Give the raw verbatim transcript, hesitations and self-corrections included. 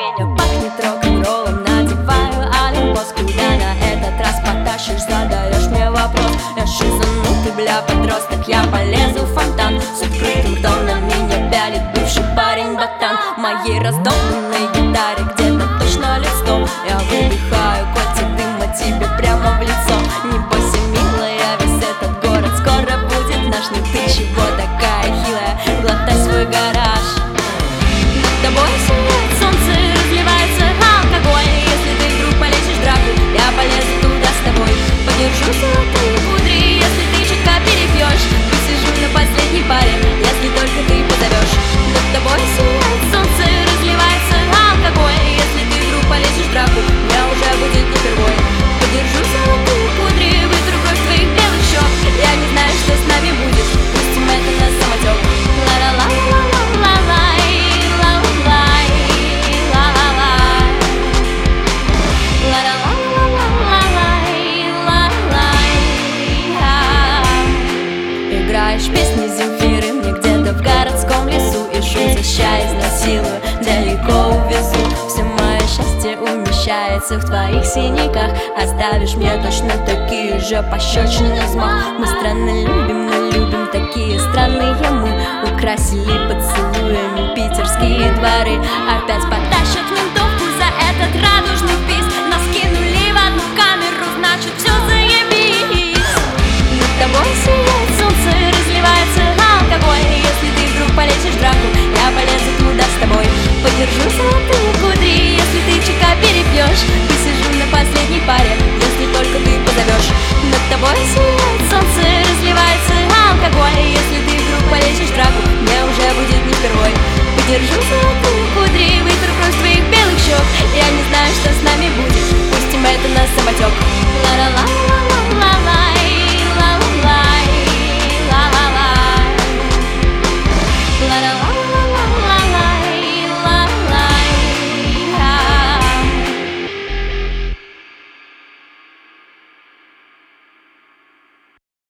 меня пахнет рок-н-роллом. Надеваю олимпос, куда на этот раз потащишь? Задаешь мне вопрос, я шизанутый, бля, подросток. Я полезу в фонтан с открытым ртом, на меня пялит бывший парень-ботан. В моей раздолбанной гитаре где-то точно лет сто. Я выдыхаю кольца дыма тебе прямо в лицо. Не бойся, милая, весь этот город скоро будет наш. Ну ты чего такая хилая? Глотай свой гараж. Над тобой сияет солнце, разливается алкоголь. Если ты вдруг полезешь в драку, я полезу туда с тобой. Подержу золотые кудри, если ты чутка перепьешь. Посижу на последней паре, если только ты позовешь. Над тобой сияет солнце, разливается алкоголь. Если ты вдруг полезешь в драку, я уже будет не впервой. Подержу золотые кудри, вытру кровь твоих белых щек. Я не знаю, что с нами будет, пустим это на самотек. Ла-ла-ла-ла-ла-ла-лай. Играешь песни Земфиры мне где-то в городском лесу. Ищу защищая, изнасилую, далеко увезу. Все мое счастье умещается в твоих синяках. Оставишь мне точно такие же пощечины взмах. Мы странно любим, но любим такие странные мы. Украсили поцелуями питерские дворы. Опять потащат ментовку за этот радужный бис. Нас кинули в одну камеру, значит все заебись. Над тобой сияет солнце, разливается алкоголь. Если ты вдруг полезешь в драку, я полезу туда с тобой. Подержу золотые кудри, если ты чутка перепьешь. Посижу на последней паре, если только ты позовешь. Над тобой сияет